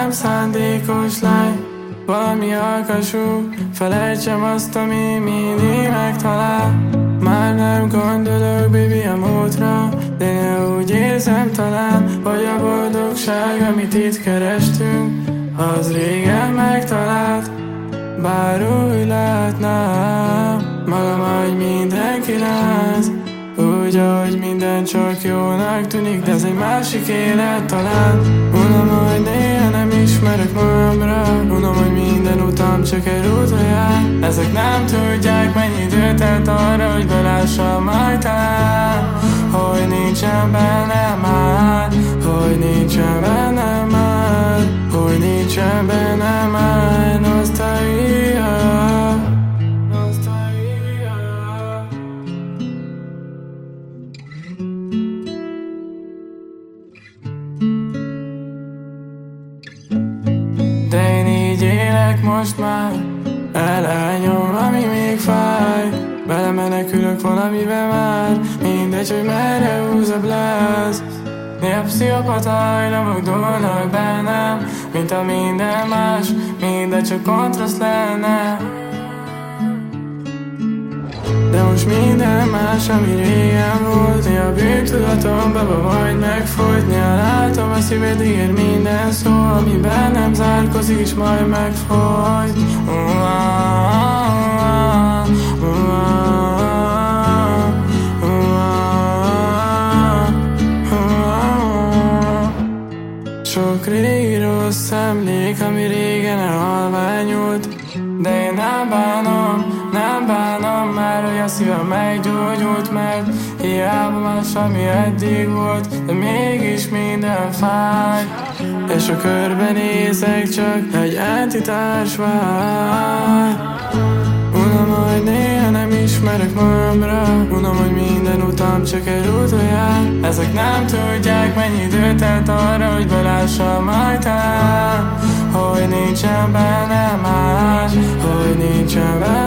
nem szándékos lány, valami alkasú, felejtsem azt, ami mindig megtalál. Már nem gondolok, baby, a múltra, de ne úgy érzem talán, hogy a boldogság, amit itt kerestünk, az régen megtalált. Bár úgy látnám magam, hogy mindenki láz, úgy, ahogy minden csak jónak tűnik, de ez egy másik élet talán. Unom, hogy néha nem ismerek magamra, unom, hogy minden utam csak egy útra jár. Ezek nem tudják, mennyi időt telt arra, hogy belássam majd talán, hogy nincsen bennem már, hogy nincsen bennem már, hogy nincsen bennem már nosztalgia. De én így élek most már, elányom, ami még fáj. Belemenekülök valamibe már, mindegy, hogy merre húz a bláz. Néha pszichopata hajlamok dúlnak bennem, mint a minden más, mindegy, csak kontraszt lenne. De most minden más, ami régen volt, néha bűntudatomba majd megfolyt. Néha látom a szíved, ígér minden szó, ami bennem zárkozik, és majd megfolyt. Sok régi rossz emlék, ami régen elhalványult, de én nem bánom már, hogy a szívem meggyógyult, mert hiába más, ami eddig volt, de mégis minden fáj. És a körben nézek, csak egy entitás vár. Unom, hogy néha nem ismerek magamra, unom, hogy minden utam csak egy útra jár. Ezek nem tudják, mennyi időt telt arra, hogy belássam majd talán, hogy nincsen bennem más, hogy nincsen bennem.